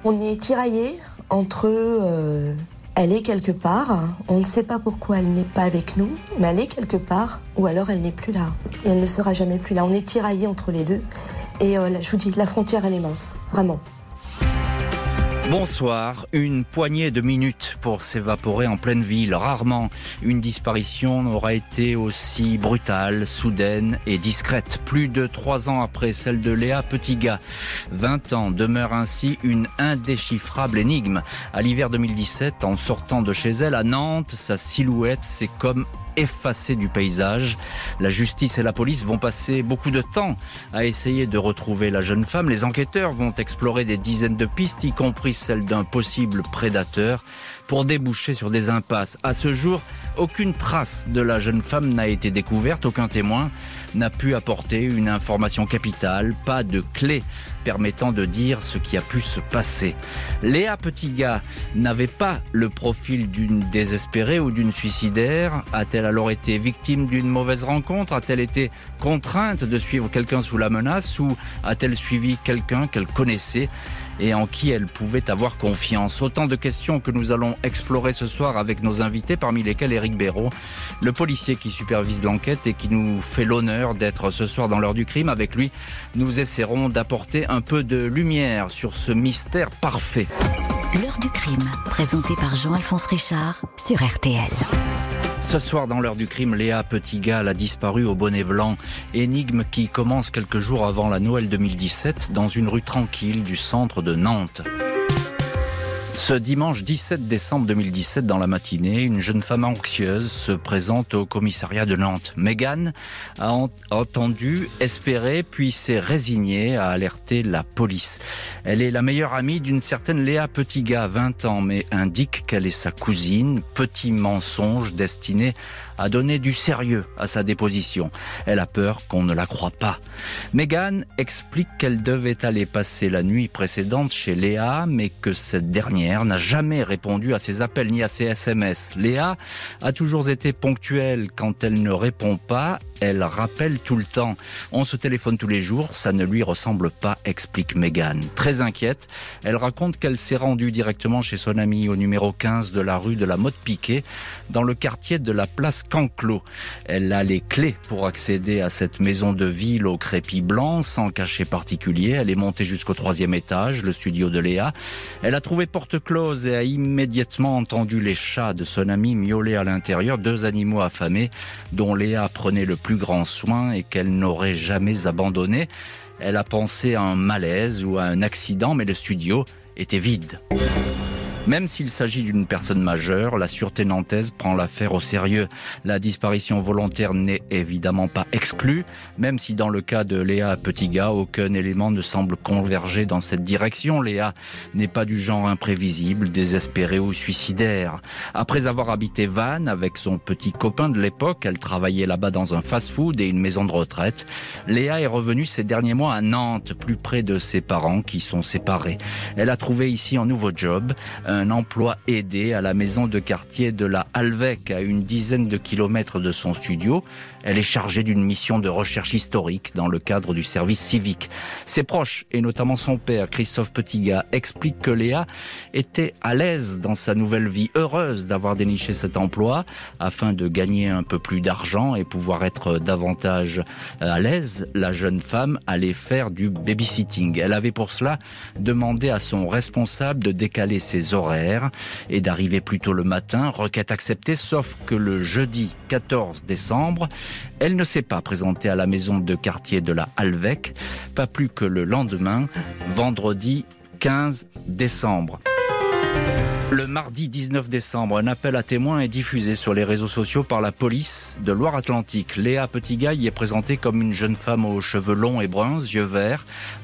On est tiraillés entre elle est quelque part, on ne sait pas pourquoi elle n'est pas avec nous, mais elle est quelque part, ou alors elle n'est plus là. Et elle ne sera jamais plus là. On est tiraillés entre les deux. Et je vous dis, la frontière, elle est mince, vraiment. Bonsoir, une poignée de minutes pour s'évaporer en pleine ville. Rarement une disparition n'aura été aussi brutale, soudaine et discrète. Plus de 3 ans après celle de Léa Petitgas, 20 ans, demeure ainsi une indéchiffrable énigme. À l'hiver 2017, en sortant de chez elle à Nantes, sa silhouette s'est comme effacée du paysage. La justice et la police vont passer beaucoup de temps à essayer de retrouver la jeune femme. Les enquêteurs vont explorer des dizaines de pistes, y compris celle d'un possible prédateur, pour déboucher sur des impasses. À ce jour, aucune trace de la jeune femme n'a été découverte, aucun témoin n'a pu apporter une information capitale, pas de clé permettant de dire ce qui a pu se passer. Léa Petitgas n'avait pas le profil d'une désespérée ou d'une suicidaire. A-t-elle alors été victime d'une mauvaise rencontre ? A-t-elle été contrainte de suivre quelqu'un sous la menace ou a-t-elle suivi quelqu'un qu'elle connaissait et en qui elle pouvait avoir confiance? Autant de questions que nous allons explorer ce soir avec nos invités, parmi lesquels Éric Béraud, le policier qui supervise l'enquête et qui nous fait l'honneur d'être ce soir dans l'heure du crime. Avec lui, nous essaierons d'apporter un peu de lumière sur ce mystère parfait. L'heure du crime, présentée par Jean-Alphonse Richard sur RTL. Ce soir, dans l'heure du crime, Léa Petitgas, a disparu au bonnet blanc. Énigme qui commence quelques jours avant la Noël 2017 dans une rue tranquille du centre de Nantes. Ce dimanche 17 décembre 2017, dans la matinée, une jeune femme anxieuse se présente au commissariat de Nantes. Mégane a entendu, espéré, puis s'est résignée à alerter la police. Elle est la meilleure amie d'une certaine Léa Petitgas, 20 ans, mais indique qu'elle est sa cousine. Petit mensonge destiné à donner du sérieux à sa déposition. Elle a peur qu'on ne la croie pas. Mégane explique qu'elle devait aller passer la nuit précédente chez Léa, mais que cette dernière n'a jamais répondu à ses appels ni à ses SMS. Léa a toujours été ponctuelle. Quand elle ne répond pas, elle rappelle tout le temps. On se téléphone tous les jours, ça ne lui ressemble pas, explique Mégane. Très inquiète, elle raconte qu'elle s'est rendue directement chez son amie au numéro 15 de la rue de la Motte-Piquet, dans le quartier de la place Canclos. Elle a les clés pour accéder à cette maison de ville au crépi blanc, sans cachet particulier. Elle est montée jusqu'au 3e étage, le studio de Léa. Elle a trouvé porte close et a immédiatement entendu les chats de son amie miauler à l'intérieur, 2 animaux affamés dont Léa prenait le plus grand soin et qu'elle n'aurait jamais abandonné. Elle a pensé à un malaise ou à un accident, mais le studio était vide. Même s'il s'agit d'une personne majeure, la sûreté nantaise prend l'affaire au sérieux. La disparition volontaire n'est évidemment pas exclue, même si dans le cas de Léa Petitgas, aucun élément ne semble converger dans cette direction. Léa n'est pas du genre imprévisible, désespéré ou suicidaire. Après avoir habité Vannes avec son petit copain de l'époque, elle travaillait là-bas dans un fast-food et une maison de retraite. Léa est revenue ces derniers mois à Nantes, plus près de ses parents qui sont séparés. Elle a trouvé ici un nouveau job, un emploi aidé à la maison de quartier de la Halvec, à une dizaine de kilomètres de son studio. Elle est chargée d'une mission de recherche historique dans le cadre du service civique. Ses proches, et notamment son père, Christophe Petitgas, expliquent que Léa était à l'aise dans sa nouvelle vie, heureuse d'avoir déniché cet emploi afin de gagner un peu plus d'argent et pouvoir être davantage à l'aise. La jeune femme allait faire du babysitting. Elle avait pour cela demandé à son responsable de décaler ses horaires et d'arriver plus tôt le matin. Requête acceptée, sauf que le jeudi 14 décembre, elle ne s'est pas présentée à la maison de quartier de la Halvec, pas plus que le lendemain, vendredi 15 décembre. Le mardi 19 décembre, un appel à témoins est diffusé sur les réseaux sociaux par la police de Loire-Atlantique. Léa Petitgas y est présentée comme une jeune femme aux cheveux longs et bruns, yeux verts,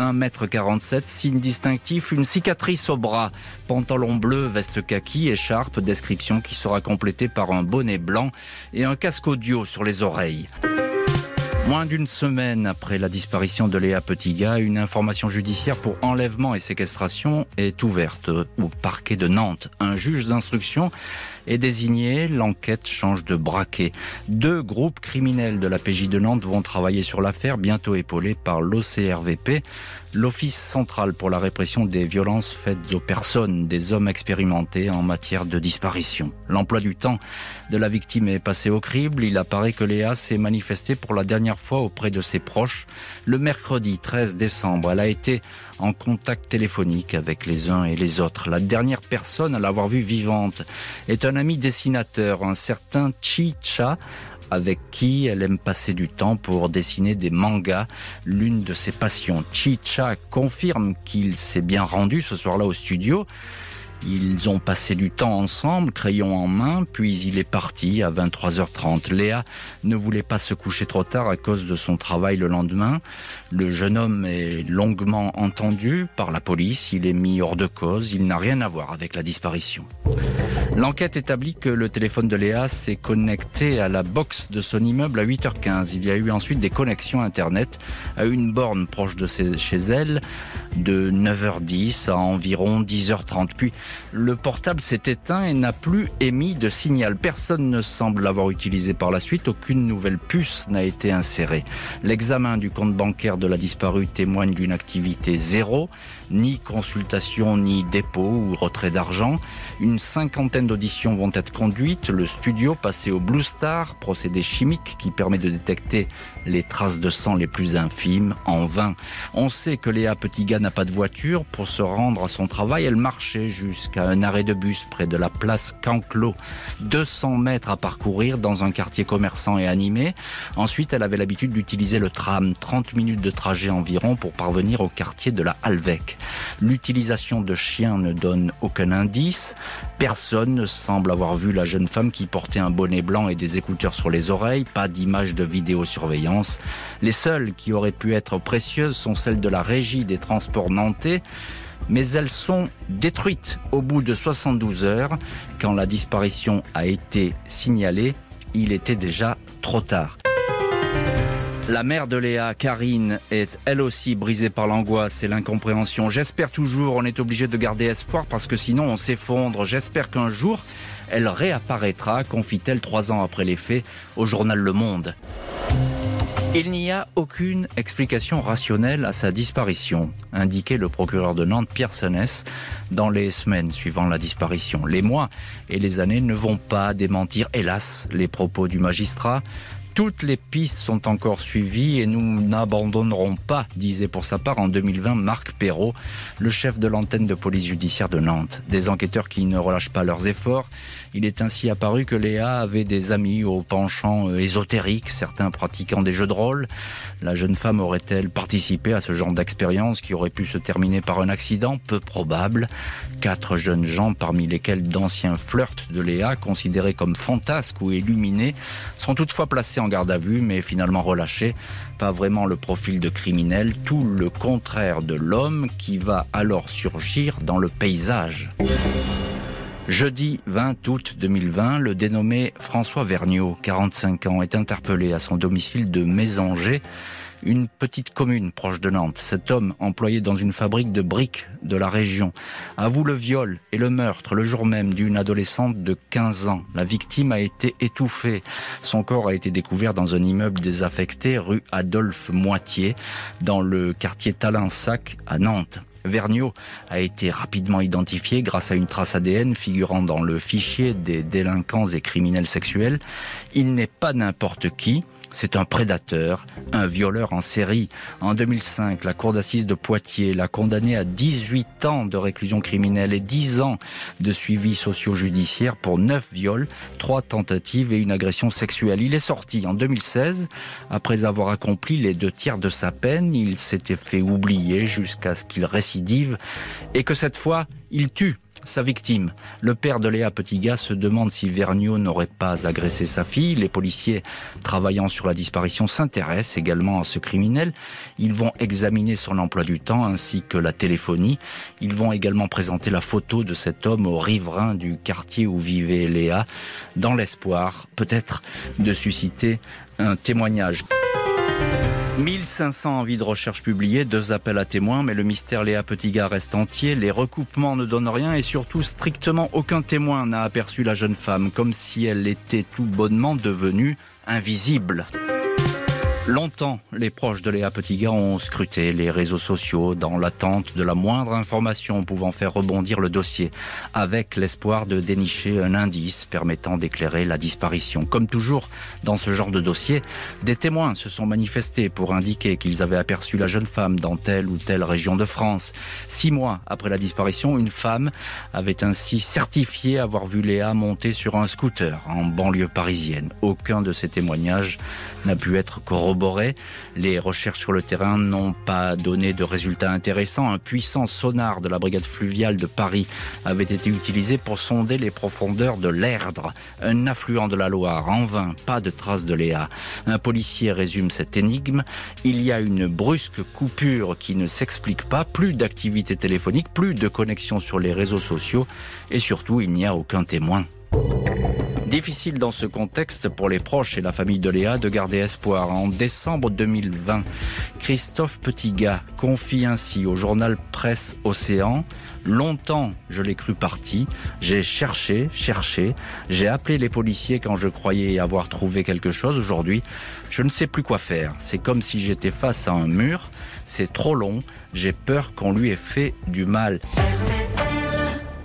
1,47 m, signe distinctif, une cicatrice au bras, pantalon bleu, veste kaki, écharpe, description qui sera complétée par un bonnet blanc et un casque audio sur les oreilles. Moins d'une semaine après la disparition de Léa Petitgas, une information judiciaire pour enlèvement et séquestration est ouverte au parquet de Nantes. Un juge d'instruction est désigné, l'enquête change de braquet. 2 groupes criminels de la PJ de Nantes vont travailler sur l'affaire, bientôt épaulés par l'OCRVP, l'Office central pour la répression des violences faites aux personnes, des hommes expérimentés en matière de disparition. L'emploi du temps de la victime est passé au crible. Il apparaît que Léa s'est manifestée pour la dernière fois auprès de ses proches le mercredi 13 décembre. Elle a été en contact téléphonique avec les uns et les autres. La dernière personne à l'avoir vue vivante est un ami dessinateur, un certain Chi-Cha, avec qui elle aime passer du temps pour dessiner des mangas, l'une de ses passions. Chi-Cha confirme qu'il s'est bien rendu ce soir-là au studio. Ils ont passé du temps ensemble, crayon en main, puis il est parti à 23h30. Léa ne voulait pas se coucher trop tard à cause de son travail le lendemain. Le jeune homme est longuement entendu par la police, il est mis hors de cause, il n'a rien à voir avec la disparition. L'enquête établit que le téléphone de Léa s'est connecté à la box de son immeuble à 8h15. Il y a eu ensuite des connexions Internet à une borne proche de chez elle de 9h10 à environ 10h30. Puis le portable s'est éteint et n'a plus émis de signal. Personne ne semble l'avoir utilisé par la suite. Aucune nouvelle puce n'a été insérée. L'examen du compte bancaire de la disparue témoigne d'une activité zéro. Ni consultation, ni dépôt ou retrait d'argent. Une cinquantaine d'auditions vont être conduites. Le studio passé au Blue Star, procédé chimique qui permet de détecter les traces de sang les plus infimes, en vain. On sait que Léa Petitgas n'a pas de voiture. Pour se rendre à son travail, elle marchait jusqu'à un arrêt de bus près de la place Canclos. 200 mètres à parcourir dans un quartier commerçant et animé. Ensuite, elle avait l'habitude d'utiliser le tram. 30 minutes de trajet environ pour parvenir au quartier de la Halvec. L'utilisation de chiens ne donne aucun indice. Personne ne semble avoir vu la jeune femme qui portait un bonnet blanc et des écouteurs sur les oreilles. Pas d'image de vidéosurveillance. Les seules qui auraient pu être précieuses sont celles de la régie des transports nantais. Mais elles sont détruites au bout de 72 heures. Quand la disparition a été signalée, il était déjà trop tard. La mère de Léa, Karine, est elle aussi brisée par l'angoisse et l'incompréhension. J'espère toujours, on est obligé de garder espoir parce que sinon on s'effondre. J'espère qu'un jour, elle réapparaîtra, confie-t-elle 3 ans après les faits au journal Le Monde. Il n'y a aucune explication rationnelle à sa disparition, indiquait le procureur de Nantes, Pierre Senès, dans les semaines suivant la disparition. Les mois et les années ne vont pas démentir, hélas, les propos du magistrat. Toutes les pistes sont encore suivies et nous n'abandonnerons pas, disait pour sa part en 2020 Marc Perrault, le chef de l'antenne de police judiciaire de Nantes. Des enquêteurs qui ne relâchent pas leurs efforts. Il est ainsi apparu que Léa avait des amis au penchant ésotérique, certains pratiquant des jeux de rôle. La jeune femme aurait-elle participé à ce genre d'expérience qui aurait pu se terminer par un accident? Peu probable. 4 jeunes gens, parmi lesquels d'anciens flirts de Léa, considérés comme fantasques ou illuminés, sont toutefois placés en garde à vue, mais finalement relâchés. Pas vraiment le profil de criminel, tout le contraire de l'homme qui va alors surgir dans le paysage. Jeudi 20 août 2020, le dénommé François Vergniaud, 45 ans, est interpellé à son domicile de Mésanger, une petite commune proche de Nantes. Cet homme, employé dans une fabrique de briques de la région, avoue le viol et le meurtre le jour même d'une adolescente de 15 ans. La victime a été étouffée. Son corps a été découvert dans un immeuble désaffecté rue Adolphe Moitié, dans le quartier Talensac à Nantes. Vergniaud a été rapidement identifié grâce à une trace ADN figurant dans le fichier des délinquants et criminels sexuels. Il n'est pas n'importe qui. C'est un prédateur, un violeur en série. En 2005, la cour d'assises de Poitiers l'a condamné à 18 ans de réclusion criminelle et 10 ans de suivi socio-judiciaire pour 9 viols, 3 tentatives et une agression sexuelle. Il est sorti en 2016. Après avoir accompli les 2/3 de sa peine, il s'était fait oublier jusqu'à ce qu'il récidive et que cette fois, il tue sa victime. Le père de Léa Petitgas se demande si Vergniaud n'aurait pas agressé sa fille. Les policiers travaillant sur la disparition s'intéressent également à ce criminel. Ils vont examiner son emploi du temps ainsi que la téléphonie. Ils vont également présenter la photo de cet homme aux riverains du quartier où vivait Léa, dans l'espoir peut-être de susciter un témoignage. 1500 avis de recherche publiés, 2 appels à témoins, mais le mystère Léa Petitgas reste entier. Les recoupements ne donnent rien et surtout strictement aucun témoin n'a aperçu la jeune femme, comme si elle était tout bonnement devenue invisible. Longtemps, les proches de Léa Petitgas ont scruté les réseaux sociaux dans l'attente de la moindre information pouvant faire rebondir le dossier, avec l'espoir de dénicher un indice permettant d'éclairer la disparition. Comme toujours dans ce genre de dossier, des témoins se sont manifestés pour indiquer qu'ils avaient aperçu la jeune femme dans telle ou telle région de France. 6 mois après la disparition, une femme avait ainsi certifié avoir vu Léa monter sur un scooter en banlieue parisienne. Aucun de ces témoignages n'a pu être corroboré. Les recherches sur le terrain n'ont pas donné de résultats intéressants. Un puissant sonar de la brigade fluviale de Paris avait été utilisé pour sonder les profondeurs de l'Erdre, un affluent de la Loire. En vain, pas de traces de Léa. Un policier résume cette énigme. Il y a une brusque coupure qui ne s'explique pas, plus d'activité téléphonique, plus de connexion sur les réseaux sociaux et surtout, il n'y a aucun témoin. Difficile dans ce contexte pour les proches et la famille de Léa de garder espoir. En décembre 2020, Christophe Petitgas confie ainsi au journal Presse Océan: longtemps, je l'ai cru parti. J'ai cherché. J'ai appelé les policiers quand je croyais avoir trouvé quelque chose. Aujourd'hui, je ne sais plus quoi faire. C'est comme si j'étais face à un mur. C'est trop long. J'ai peur qu'on lui ait fait du mal.